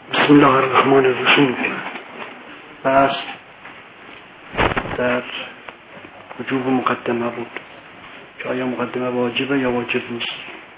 بسم الله الرحمن الرحیم. بس در وجوب مقدمه بود که آیا مقدمه واجبه یا واجب نیست.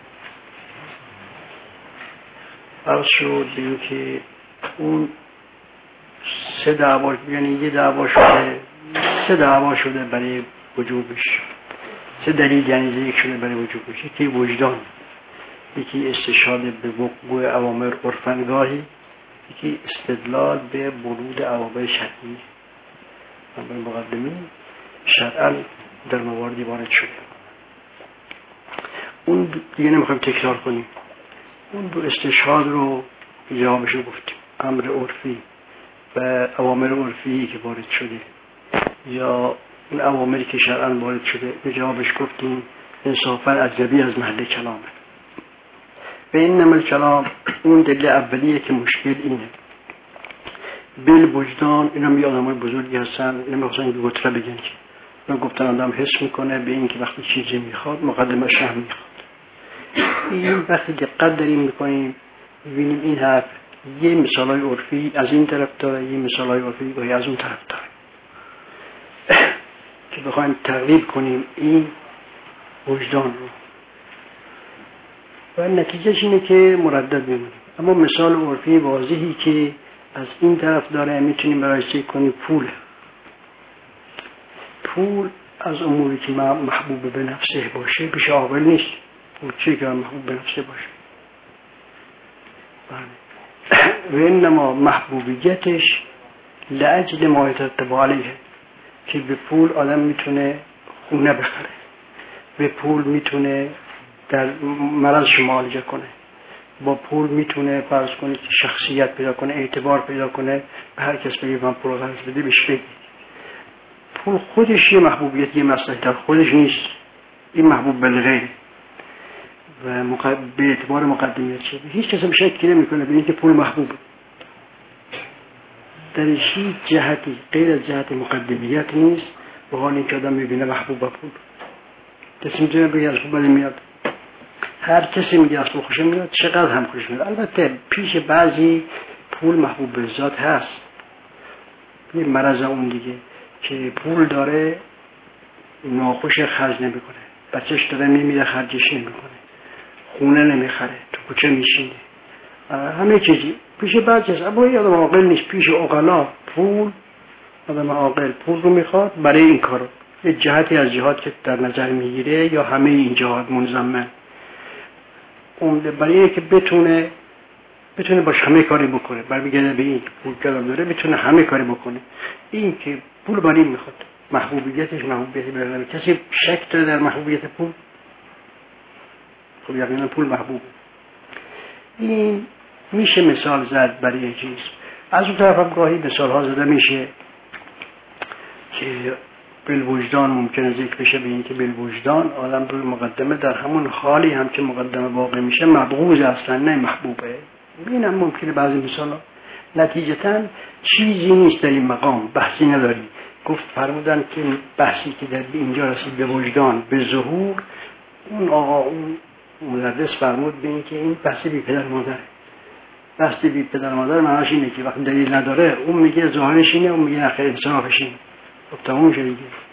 عرض شد به این که اون سه دعوا، یعنی یه دعوا شده، سه دعوا شده برای وجوبش، سه دلیل یعنی یک شده برای وجوبش. یکی وجدان، یکی استشهاد به وقوع اوامر عرفنگاهی، یکی استدلال به ورود اوامر شرعی. امر مقدمی شرعا در مواردی وارد شده. اون دیگه نمیخوایم تکرار کنیم. اون دو استشهاد رو جوابش رو گفتیم، امر عرفی و اوامر عرفی که وارد شده یا اون اوامری که شرعا وارد شده به جوابش گفتیم انصافا اجنبی از محل کلامه. به این نمل کلام اون دلیل اولیه که مشکل اینه. بل وجدان، اینا می آدمای بزرگی هستن، نمیخواستن که گتره بگن که اینا گفتن آدم حس میکنه به این که وقتی چیزی میخواد مقدمش هم میخواد. این وقتی دقت داریم میکنیم ببینیم این حرف یه مثالای عرفی از این طرف داره، یه مثالای عرفی گاهی از اون طرف داره که بخوایم تقریب کنیم این وجدان رو و نتیجهش اینه که مردد میمونیم. اما مثال عرفی واضحی که از این طرف داره میتونیم بررسی کنیم پول از اموری که محبوب به نفسه باشه پیش عاقل نیست. پول چه که محبوب به نفسه باشه و انما محبوبیتش لأجل ما يترتب علیه، که به پول آدم میتونه خونه بخره، به پول میتونه در مرض معالجه کنه، با پول میتونه فرض کنه که شخصیت پیدا کنه، اعتبار پیدا کنه، به هر کس بگه من پول قرض بده بهش بگی. پول خودش یه محبوبیت، یه مصلحت در خودش نیست، این محبوب بالغیره و به اعتبار مقدمیت شده. هیچ کس هم شک نمیکنه به اینکه پول محبوبه. در هیچ جهتی غیر از جهت مقدمیت نیست. به حال اینکه آدم میبینه محبوب پول، کسی میتونه بگه از پول میاد، هر کسی میگه از پول خوش میاد، چقدر هم خوش میاد. البته پیش بعضی پول محبوب به ذات هست، یه مرض اون دیگه که پول داره ناخوش خرج نمیکنه، بچهش داره میمیره خرجش نمیکنه، خونه نمیخره، تو کوچه میشینه، همه چیزی پیش بعضی هست. اما یه آدم عاقل نیست. پیش عقلا پول، آدم عاقل پول رو میخواد برای این کارو، یه جهتی از جهات که در نظر میگیره یا همه این جهات منضمن، اون برای که بتونه باش همه کاری بکنه، برمیگرده به این پول کلام داره بتونه همه کاری بکنه. این که پول برای میخواد، محبوبیتش محبوبیتی برای کسی شک داره در محبوبیت پول؟ خب یقینا پول محبوبه. این میشه مثال زد برای چیز. از اون طرف هم گاهی مثال ها زده میشه که بالوجدان ممکنه ذکر بشه به این که بالوجدان آدم روی مقدمه در همون حالی هم که مقدمه واقع میشه مبغوض اصلا نه محبوبه. این هم ممکنه بعضی مثال ها. نتیجتا چیزی نیست در این مقام، بحثی نداریم. گفت فرمودن که بحثی که در اینجا رسید به وجدان به ظهور، اون آقا اون مدرس فرمود به این که این بحثی بی پدر مادره. بحثی بی پدر مادر معناش اینه که وقتی دلیل نداره اون میگه ظاهرش اینه، اون میگه نخیر انصافش اینه. خب تموم شد دیگه.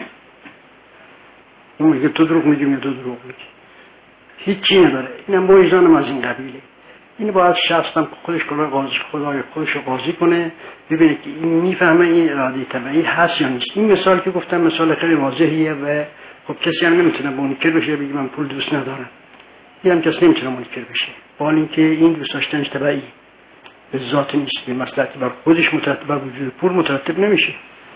اون میگه تو دروغ میگی، تو دروغ میگی، هیچی نداره. اینم وجدانم از این قبیله. این باید شخص هم خودش خدای خودش رو قاضی کنه، ببینه که این میفهمه این اراده طبیعی هست یا نیست. این مثال که گفتم مثال خیلی واضحیه و خب کسی هم نمیتونه منکر بشه بگه من پول دوست ندارم. اینم کسی نمیتونه منکر بشه، با اینکه این دوست داشتنش طبیعی به ذات نیست، به مصلحت بر خودش مترتب بر وجود پول مترتب نمیشه،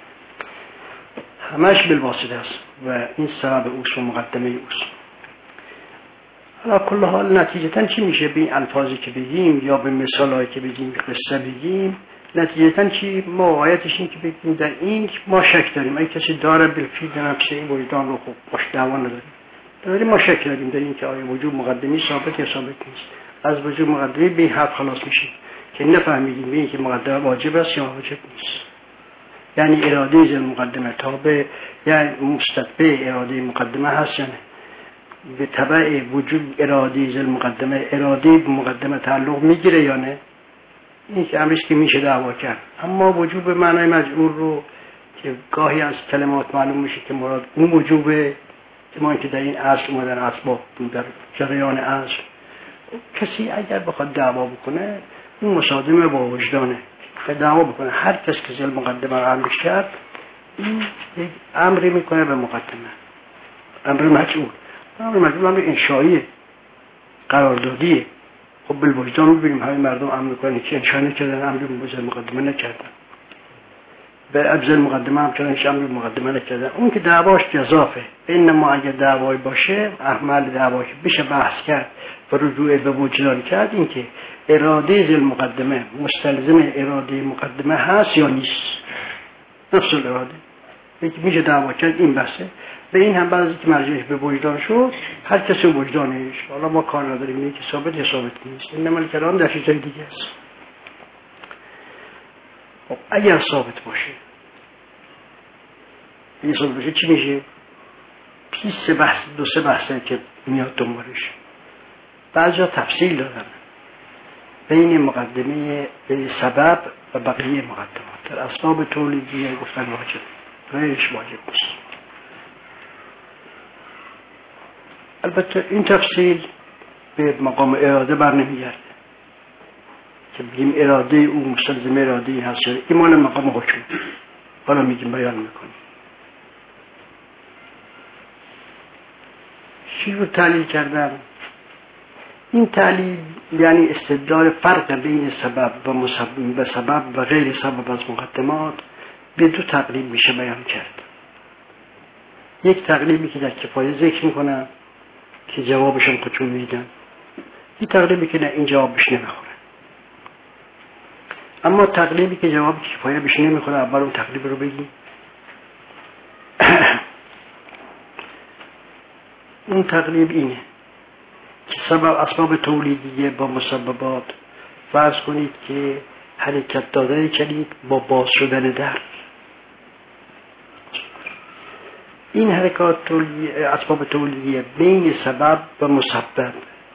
همش بالواسطه است و این سبب اوست و مقدمه اوست. حالا کل حال نتیجتا چی میشه به این الفاظی که بگیم یا به مثالایی که بگیم قصه بگیم؟ نتیجتا چی؟ ما آیتش این که بگیم در این ما شک داریم. اگه کسی داره بالفعل نفسه این وجدان رو خوب باش دعوا نداریم، ما شک داریم در این که آیا وجود مقدمی ثابت یا ثابت نیست. از وجود مقدمی به این حرف خلاص میشیم که نفهمیدیم به این که مقدمه واجب است یا واجب نیست. یعنی اراده ذل مقدمه تابع یعنی مستتبع اراده مقدمه هست، یعنی به تبع وجود اراده ذل مقدمه، اراده به مقدمه تعلق میگیره یا نه؟ این که امریست که میشه دعوا کرد. اما وجوب معنای مجعول رو که گاهی از کلمات معلوم میشه که مراد اون وجوبه که ما که در این اصل اومدن اسباب در جریان اصل، کسی اگر بخواد دعوا بکنه اون مصادمه با وجدانه که دعوا بکنه. هر کس که ذل مقدمه رو امرش کرد این یک امری میکنه به مقدمه، امر مجعول. امر انشائیه، قراردادیه. خب بالوجدان میبینیم همین مردم امر میکنن که انشاء نکردن، امر به مقدمه نکردن، به ابزل مقدمه هم چنانش امر مقدمه نکردن. اون که دعواش جزافه. اینما اگر دعوای باشه، احمل دعواش بشه بحث کرد و رجوع به وجدان کرد، این که اراده ذل مقدمه مستلزم اراده مقدمه هست یا نیست، نفس الاراده میشه دعوا کرد. این بحثه. به این هم بعضی که مرجعش به وجدان شد، هر کسی وجدانش، حالا ما کار نداریم اینه که ثابت یا ثابت نیست، اینما کلام در چیزای دیگه است. خب اگر ثابت باشه، این ثابت باشه چی میشه؟ پیش بحث دو سه بحثه که میاد دنبالش. بعضیا تفصیل دادن بین مقدمه سبب و بقیه مقدمات. در اسباب تولیدیه گفتن واجب، غیرش واجب نیست. البته این تفصیل به مقام اراده بر نمیگرده که بگیم اراده او مستلزم اراده این هست، این مال مقام حکم. حالا میگیم بیان میکنیم چی رو تعلیل کردن. این تعلیل یعنی استدلال فرق بین سبب و مسبب و سبب و غیر سبب از مقدمات به دو تقریب میشه بیان کرد. یک تقریبی که در کفایه ذکر میکنن که جوابشون خودشون میدن، یک تقریبی که نه این جوابش نمیخوره. اما تقریبی که جواب کفایه بهش نمیخوره، اول اون تقریب رو بگیم. اون تقریب اینه که سبب اسباب تولیدیه با مسببات، فرض کنید که حرکت دادن کلید با باز شدن در، این حرکات اسباب تولیدیه بین سبب و مسبب،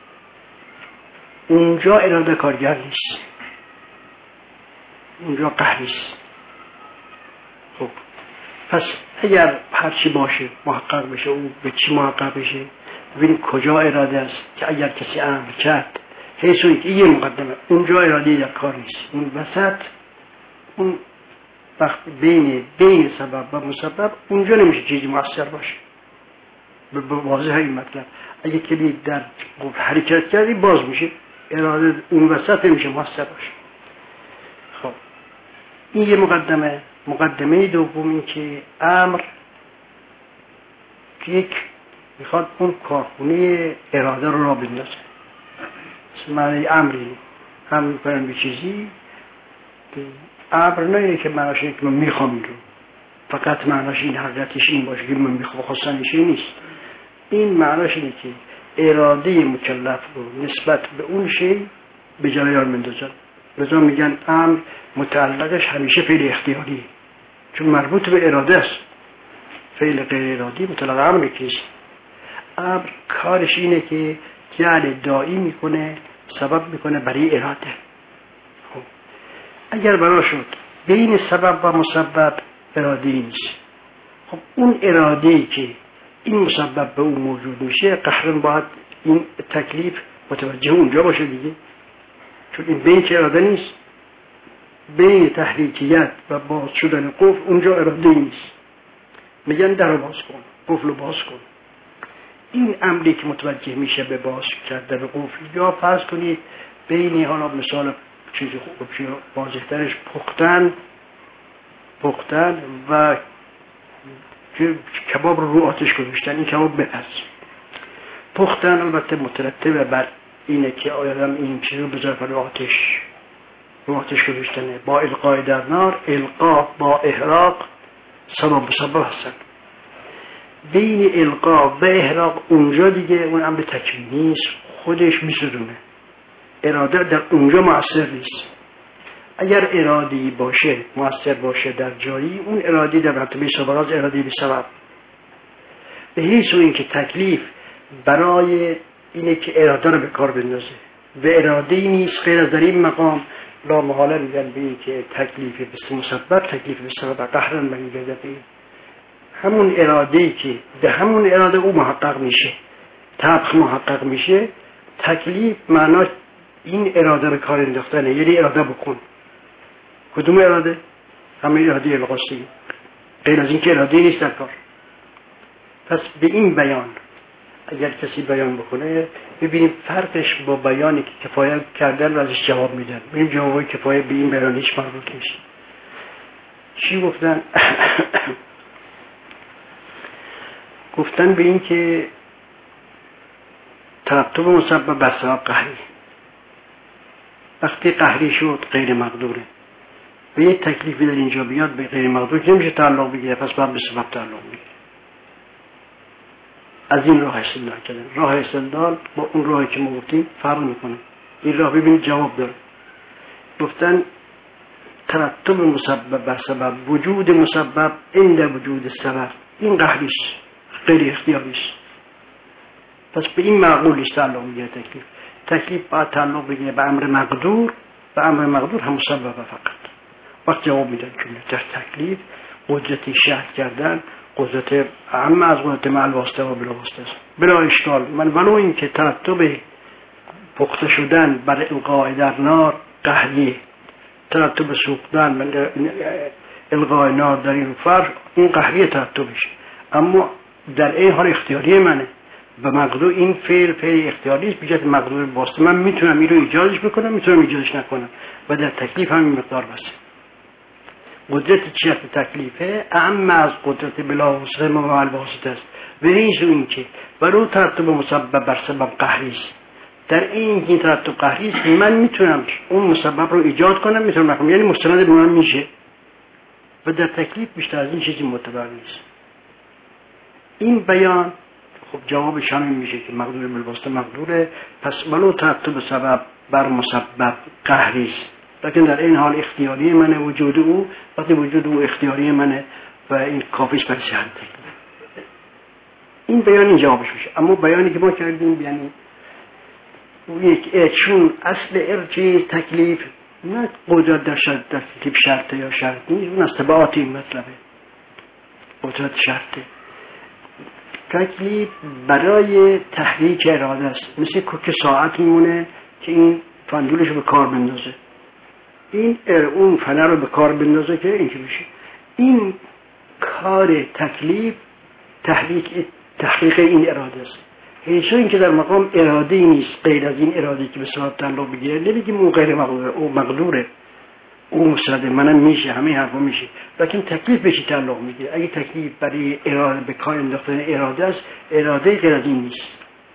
اونجا اراده کارگر نیست، اونجا قهر نیست. خب پس اگر هرچی باشه محقق بشه، اون به چی محقق بشه؟ ببینیم کجا اراده است که اگر کسی امر کرد حیثوی که یه مقدمه، اونجا اراده در کار نیست. اون وسط، اون وقت بین سبب و مسبب، اونجا نمیشه چیزی مؤثر باشه. به واضح این مطلب اگه کلید در حرکت کردی باز میشه، اراده اون وسط نمیشه مؤثر باشه. خب این یه مقدمه. مقدمه دوم این که امر یک میخواد اون کارخونه اراده رو را بندازه. معنی امری هم میکنن به چیزی، امر نه اینه که معناش اینه که من میخوام این رو، فقط معناش این حقیقتش این باشه که من میخوام، خواستنش این نیست. این معناش اینه که اراده مکلف رو نسبت به اون شی به جریان مندازن. لذا میگن امر متعلقش همیشه فعل اختیاریه، چون مربوط به اراده است. فعل غیر ارادی مطلق امر نیست. امر کارش اینه که جعل دائی میکنه، سبب میکنه برای اراده. خب اگر برا شد بین سبب و مسبب اراده نیست، خب اون اراده‌ای که این مسبب به اون موجود میشه، قهرن باید این تکلیف متوجه اونجا باشه دیگه، چون این بین که اراده نیست، بین تحریکیت و باز شدن قفل اونجا اراده نیست. میگن در رو باز کن، قفل رو باز کن. این امری که متوجه میشه به باز کردن قفل، یا فرض کنید بین، حالا مثال چیزی خوب واضح‌ترش پختن و کباب رو آتش گذاشتن، این کباب بپز. پختن البته مترتب بر اینه که آدم این چیز رو بذاره رو آتش گذاشتنه. با القای در نار، القا با احراق سبب هستن. بین القا و احراق اونجا دیگه اون امر تکوینی است، خودش میسوزونه، اراده در اونجا مؤثر نیست. اگر ارادی باشه مؤثر باشه در جایی، اون ارادی در مرتبه سابقه از ارادی به سبب، به حیث این که تکلیف برای اینه که اراده رو به کار بندازه و اراده‌ای نیست غیر از در این مقام لا محاله میگن به این که تکلیف به مسبب تکلیف به سبب قهرن برمیگرده به همون اراده‌ای که به همون اراده او محقق میشه، طبق محقق میشه. تکلیف معناش این اراده رو کار انداختنه، یعنی اراده بکن. کدوم اراده؟ همین اراده القاصی، غیر از این که اراده نیست در کار. پس به این بیان اگر کسی بیان بکنه ببینیم فرقش با بیانی که کفایت کردن و ازش جواب میدن. ببینیم جوابای کفایت به این بیان هیچ مربوط نیست. چی گفتن؟ گفتن به این که ترتب مسبب بر سبب قهری، وقتی قهری شد غیر مقدوره و یه تکلیفی در اینجا بیاد به غیر مقدور که نمیشه تعلق بگیره، پس باید به سبب تعلق بگیره. از این راه استدلال کردن. راه استدلال با اون راهی که ما گفتیم فرق میکنه. این راه ببینید جواب داره. گفتن ترتب مسبب بر سبب، وجود مسبب عند وجود سبب، این قهریست، غیر اختیاریست. پس به این معقولیست تعلق میگیره تکلیف. تکلیف باید تعلق بگیره به امر مقدور و امر مقدور هم مسبب فقط. وقت جواب میدن که در تکلیف قدرتی شهر کردن قدرت اهم از قدرت مع الواسطه و بلا واسطه است. بلا اشکال. من ولو این که ترتب پخته شدن بر القاء در نار قهریه، ترتب سوختن القاء نار در این فرق این قهریه ترتبش، اما در این حال اختیاری منه. به مقدور این فعل اختیاری است، بجات مقدور واسطه من میتونم این رو ایجادش بکنم، میتونم ایجادش نکنم و در تکلیف همین مقدار بس. قدرت چیه تکلیفه اهم از قدرت بلا واسطه و مع الواسطه است. و این که برای ترتب مسبب بر سبب قهری است. در این ترتب قهری است من میتونم اون مسبب رو ایجاد کنم، میتونم نکنم، یعنی مستند به من میشه. و در تکلیف بیشتر از این چیزی معتبر نیست. این بیان خب جوابش همین میشه که مقدور بالواسطه مقدوره، پس ولو ترتب سبب بر مسبب قهری است، لیکن در این حال اختیاری منه وجود او. وقتی وجود او اختیاری منه و این کافیش برای صحت تکلیف. این بیان این جوابش میشه. اما بیانی که ما کردیم یعنی چون اصل ارجاع تکلیف نه قدرت در تکلیف شرطه یا شرط نیست، اون از تبعات این مطلبه. قدرت شرطه تکلیف برای تحریک اراده است، مثل کوک ساعت میمونه که این فندولش رو به کار بندازه، این اون فنر رو به کار بندازه که این که بشه. این کار تکلیف تحقیق این اراده است. هیچ این که در مقام اراده نیست غیر از این اراده که به سبب تعلق بگیره. نمیگیم اون غیر مقدوره، او مقدوره، او مساعده منم میشه، همه حرفا میشه، لیکن تکلیف به چی تعلق میگیره؟ اگه تکلیف برای اراده به کار انداختن اراده است، اراده غیر از این نیست.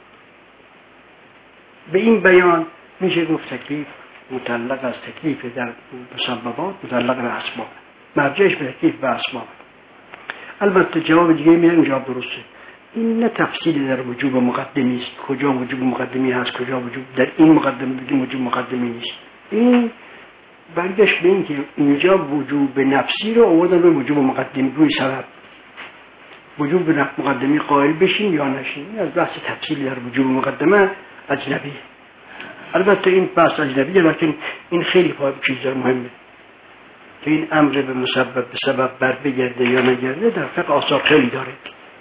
به این بیان میشه گفت تکلیف متعلق از تکلیف در مسببات متعلق به اسباب، مرجعش به تکلیف به اسباب. البته جواب دیگه میگم جواب درسته. این نه تفصیل در وجوب مقدمی است، کجا وجوب مقدمی هست، کجا وجوب در این مقدمه بگیم وجوب مقدمی نیست. این برگشت به این که اینجا وجوب نفسی رو آوردن به وجوب مقدمی، روی سبب وجوب مقدمی قائل بشین یا نشین. این از بحث تفصیل در وجوب مقدمه اجنبی. البته این بحث اجنبیه، لیکن این خیلی چیز مهمه که این امر به مسبب به سبب بر بگرده یا نگرده در فقه آثار خیلی داره.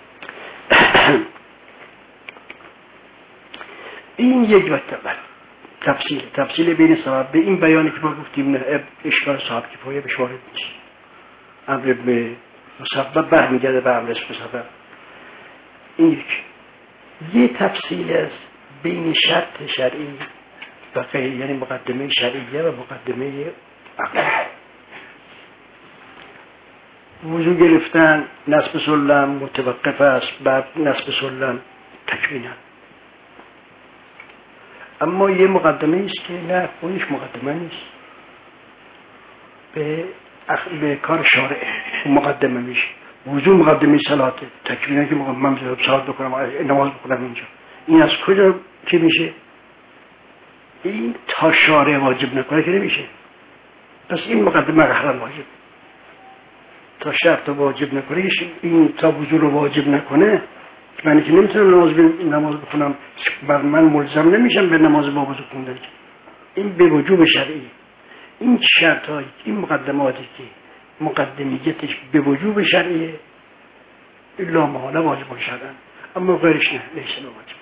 این یک وقت تفصیل بین سبب به این بیانی که ما گفتیم نه اشکال صاحب کفایه بهش وارد نیست. امر به مسبب برمیگرده به امر مسبب. این یک تفصیل است بین شرط شرعی و غیر، یعنی مقدمه شرعیه و مقدمه عقلی. وضو گرفتن نصب سلم متوقف است بر نصب سلم تکوینا، اما یه مقدمه است که نه خودش مقدمه نیست، به کار شارع مقدمه میشه. وضو مقدمه صلاته، تکوینا که من صلات بکنم نماز بکنم اینجا، این از کجا چی میشه؟ این تا شارع واجب نکنه که نمیشه. پس این مقدمه قهرن واجب، تا شرط واجب نکنه، این تا وضو رو واجب نکنه، من که نمیتونم نماز بخونم، بر من ملزم نمیشم به نماز با وضو خوندن. این به وجوب شرعی. این شرط‌های این مقدماتی که مقدمیتش به وجوب شرعیه الا محاله واجب شدن، اما غیرش نه لیس واجب.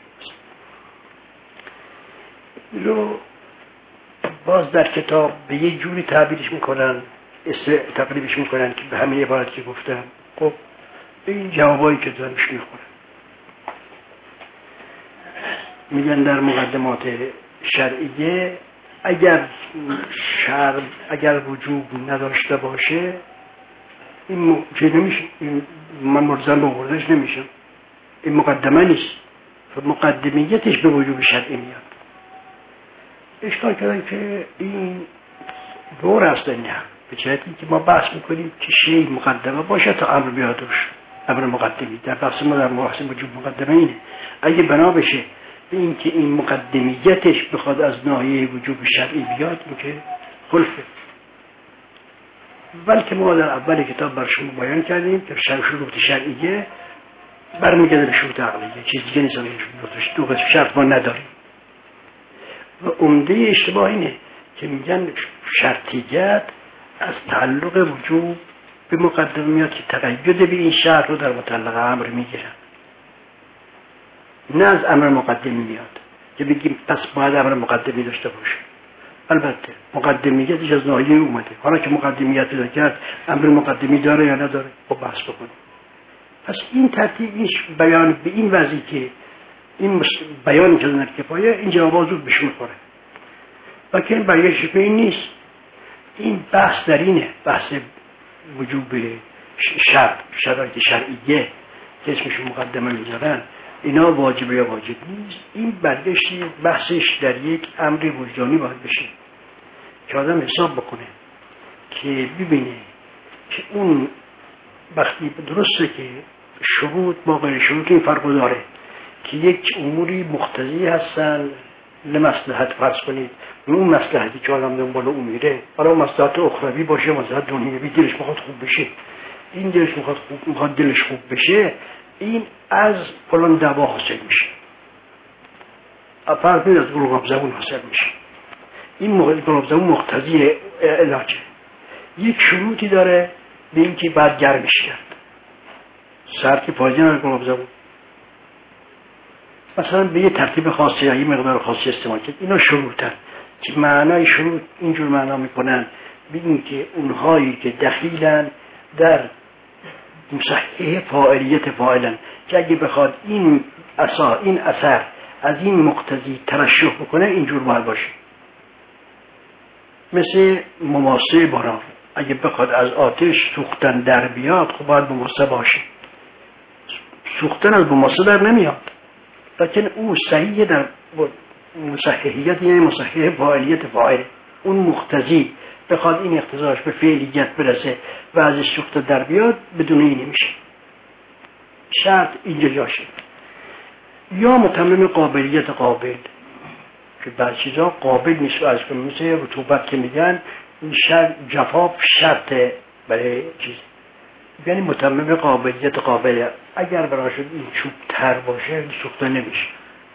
رو باز در کتاب به یه جوری تعبیرش میکنن، تقریبش میکنن که به همه عبارت که گفتم. خب این جوابایی که دارمش میخورن، میگن در مقدمات شرعیه اگر وجوب نداشته باشه این چه نمیشه، من ملزم به آوردنش نمیشم، این مقدمه نیست، مقدمیتش به وجوب شرعی میاد. اشکال کردن که این دور است، نه به جهتی که ما بحث میکنیم که شیء مقدمه باشه تا امر بیاد روش، امر مقدمی. در بحث ما در بحث وجوب مقدمه اینه. اگه بنا بشه به این که این مقدمیتش بخواد از ناحیه وجوب شرعی بیاد، این که خلفه. بلکه ما در اول کتاب بر شما بیان کردیم که شروط شرعیه برمیگرده به شروط عقلیه، چیز دیگه نیست. دو قسم شرط ما نداریم و عمده اشتباه اینه که میگن شرطیت از تعلق وجوب به مقدمه میاد که تقید به این شرط رو در مطلق امر میگیرن، نه از امر مقدمی میاد که بگیم پس باید امر مقدمی داشته باشه. البته مقدمیتش از ناحیه اومده، حالا که مقدمیت رو کرد امر مقدمی داره یا نداره خب بحث بکنیم. پس این ترتیبش بیان به این وضعی که این بیانی که در کفایه این جواب زود بهش میخوره و که این بیانش به این نیست. این بحث در اینه، بحث وجوب شرایط شرعیه که اسمش مقدمه میذارن، اینا واجب یا واجب نیست. این برگشتی بحثش در یک امر وجدانی باید بشه که آدم حساب بکنه که ببینه که اون وقتی درسته که شروط با غیر شروط این فرق داره که یک اموری مقتضی هستن لمصلحت، فرض کنید اون مصلحتی که آدم دنبال اون میره، حالا اون مصلحت اخروی باشه، مصلحت دنیوی، دلش میخواد خوب بشه، این دلش میخواد دلش خوب بشه، این از فلان دوا حاصل میشه، فرض کنید از گلوگاب زبون حاصل میشه. این گلوگاب زبون مقتضی علاجه، یک شروطی داره به این که بعد گرمش کرد، سرد پایین از گلوگاب زبون مثلا به یه ترتیب خاصی یا یه مقدار خاصی استعمال کرد. اینا شروطن که معنای شروط اینجور معنا میکنن ببین که اونهایی که دخیلن در مصحح فاعلیت فاعلن که اگه بخواد این اثر از این مقتضی ترشح بکنه اینجور باید باشه. مثل مماسه باران، اگه بخواد از آتش سوختن در بیاد خب باید مماسه باشه. سوختن از مماسه در نمیاد، لیکن او صحیح در مصححیت، یعنی مصحح فاعلیت فاعل، اون مقتضی بخواد این اقتضاش به فعلیت برسه و ازش سوخته در بیاد بدون این نمیشه. شرط اینجا جاشه. یا متمم قابلیت قابل که بعض چیزا قابل نیست، از مثل رطوبت که میگن این شرط جفاف شرطه برای چیز، یعنی متمم قابلیت قابل اگر براشد این چوب تر باشه سوخته نمیشه.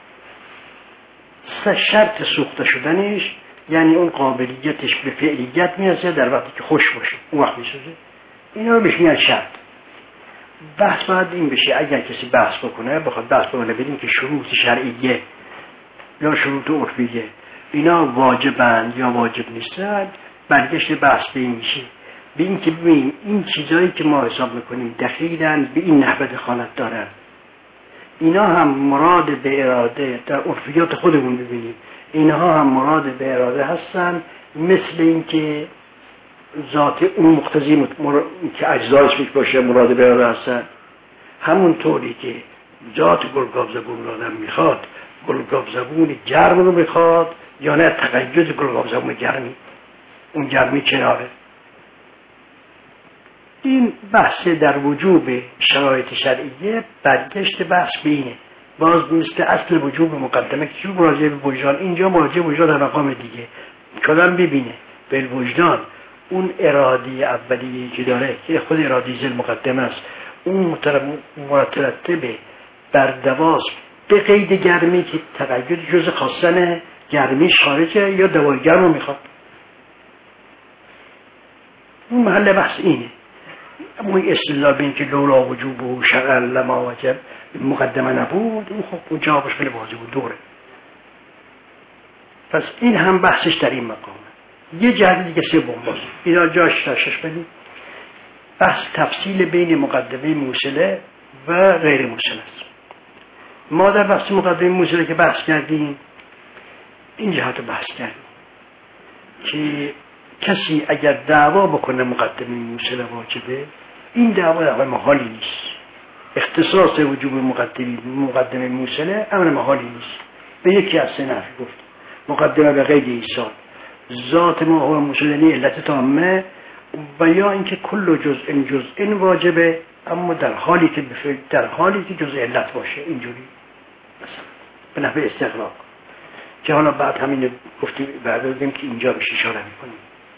شرط سوخته شدنش یعنی اون قابلیتش به فعلیت میرسه در وقتی که خوش باشه اون وقت میسوزه. اینا رو بهش میگن شرط. بحث باید این بشه اگر کسی بحث بکنه بخواد بحث بکنه ببینیم که شروط شرعیه یا شروط عرفیه اینا واجبند یا واجب نیستن، برگشت بحث به این میشه به این که ببینیم این چیزایی که ما حساب میکنیم دخیلن به این نحوه دخالت دارن، اینا هم مراد به اراده در عرفیات خودمون ببینیم اینها هم مراد به اراده هستن، مثل این که ذات اون مقتضی که اجزایش باشه مراد به اراده هستن، همون طوری که ذات گلگاب زبون رو آدم میخواد گلگاب زبون گرم رو میخواد یا نه تقید گلگاب زبون گرمی، اون گرمی کناره. این بحث در وجوب شرایط شرعیه برگشت بحث بینه باز مثل اصل وجوب مقدمه که مراجعه به وجدان، اینجا مراجعه به وجدان در مقام دیگه کدام ببینه به وجدان اون ارادی اولیه که داره که خود ارادی ذل مقدمه است، اون مترتبه بر دواس به قید گرمی که تقید جز خواستن گرمیش خارجه یا دوای گرم رو میخواد. اون محل بحث اینه. اما این استدلال به این که لولا وجوب و شرع لما وجب مقدمه نبود، این خب اون جوابش خیلی واضح بود، دوره. پس این هم بحثش در این مقامه. یه جهت دیگه سوم باز اینا جاش تشش بدیم، بحث تفصیل بین مقدمه موصله و غیر موصله است. ما در بحث مقدمه موصله که بحث کردیم این جهت رو بحث کردیم که کسی اگر دعوا بکنه مقدمه موصله واجبه، این دعوا محالی نیست. اختصاص وجوب مقدمه موصله امر محالی نیست. به یکی از سه نحو گفت: مقدمه به قید ایصال، ذات ما هو موصله علت تامه، و یا اینکه کل جزء واجبه اما در حالی که جزء علت باشه، اینجوری مثلا به نحو استغراق، که حالا بعد همین گفتیم بعد که اینجا بهش اشاره می‌کنیم.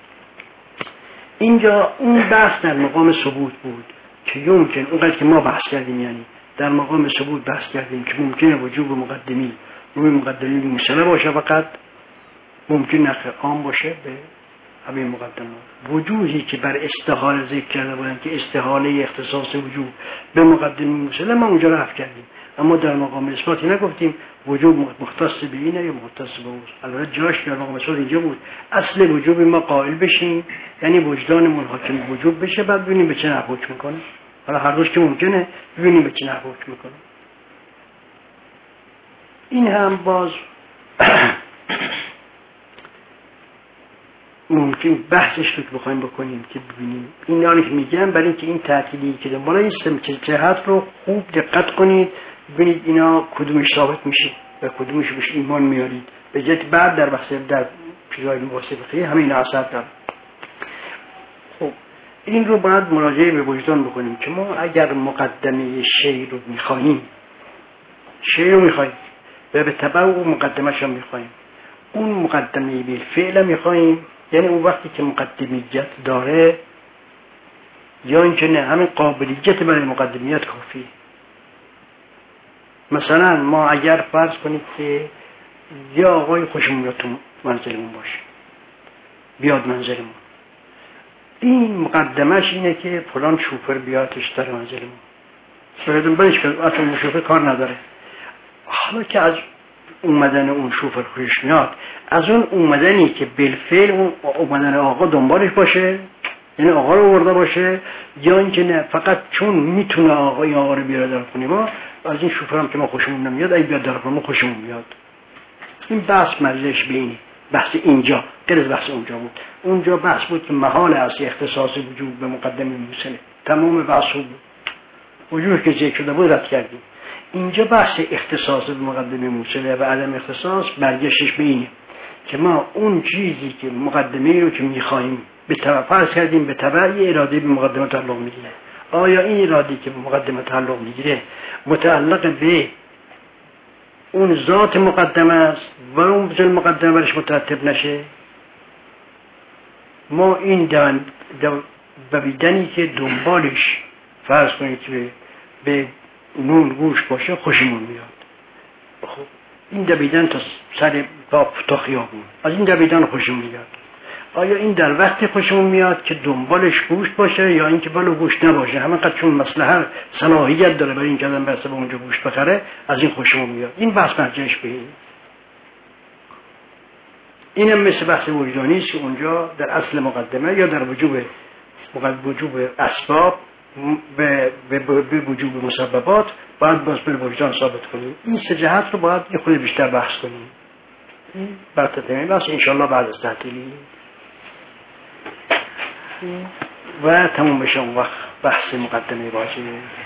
اینجا اون بحث در مقام ثبوت بود که یمکن اونقدر که ما بحث کردیم، یعنی در مقام ثبوت بحث کردیم که ممکنه وجوب مقدمی روی مقدمی موصله باشه، فقط ممکن نخیر عام باشه به همین مقدمات. وجوهی که بر استحاله ذکر کرده بودن که استحاله اختصاص وجوب به مقدمه موصله، ما اونجا رفت کردیم، اما در مقام اثباتی نگفتیم وجوب مختص به اینه یا مختص به اون. البته جاش در مقام اثبات اینجا بود اصل وجوب ما قائل بشیم، یعنی وجدانمون حاکم وجوب بشه، بعد ببینیم به چه نحو حکم میکنه. حالا هر روز که ممکنه ببینیم به چه نحو حکم میکنه. این هم باز ممکن بحثش رو که بخوایم بکنیم که ببینیم اینا رو که میگم، برای اینکه این تعطیلی که دنبال این جهت رو خوب دقت کنید، ببینید اینا کدومش ثابت میشه و کدومش بهش ایمان میارید، به جهت بعد در بحث در چیزای مواسطه همین اثر داره. خب این رو باید مراجعه به وجدان بکنیم که ما اگر مقدمه شی رو میخوایم و به تبع اون مقدمه‌ش هم میخوایم، اون مقدمه بالفعل میخوایم، یعنی اون وقتی که مقدمیت داره، یا اینکه نه همین قابلیت برای مقدمیت کافی. مثلا ما اگر فرض کنید که یه آقای خوشمون بیاد تو منزلمون باشه، بیاد منزلمون، این مقدمش اینه که فلان شوفر بیادش در منزلمون، شاید برش که اصلا شوفر کار نداره. حالا که از اومدن اون شوفر خوشش میاد، از اون اومدنی که بالفعل اون اومدن آقا دنبالش باشه، یعنی آقا رو آورده باشه، یا اینکه نه فقط چون میتونه آقا رو بیاره در خونه ما، از این شوفر هم که ما خوشمون نمیاد اگه بیاد در خونه ما خوشمون میاد. این بحث مرزش به اینه. بحث اینجا غیر از بحث اونجا بود. اونجا بحث بود که محال است اختصاص وجوب به مقدمه موصله، تمام بحث بود وجوبی که ذکر شده بود رد کردیم. اینجا بحث اختصاص به مقدمه موصله و عدم اختصاص برگشتش به اینه که ما اون چیزی که مقدمه رو که میخوایم به فرض کردیم به تبع اراده به مقدمه تعلق میگیره. آیا این اراده که به مقدمه تعلق میگیره متعلق به اون ذات مقدمه است و اون بزرگ مقدمه برش مترتب نشه؟ ما این دویدنی که دنبالش فرض کنید که به نون گوش باشه خوشمون میاد. خب این دویدن تا سر تا خیابون، از این دویدن خوشمون میاد. آیا این در وقتی خوشمون میاد که دنبالش گوش باشه یا اینکه بلو گوش نباشه؟ همینقدر چون مصلحت صلاحیت داره برای اینکه آدم بس به اونجا گوش بخره، از این خوشمون میاد. این بحث مرجعش به اینم مثل بحث وجدانی است که اونجا در اصل مقدمه یا در وجوب اسباب به وجوب مسببات باید باز به وجدان ثابت کنیم. این سه جهت رو باید یه خود بیشتر بحث کنیم. بعد تمام بحث انشالله بعد از تعطیلی و تموم بشه اون وقت بحث مقدمه باشه.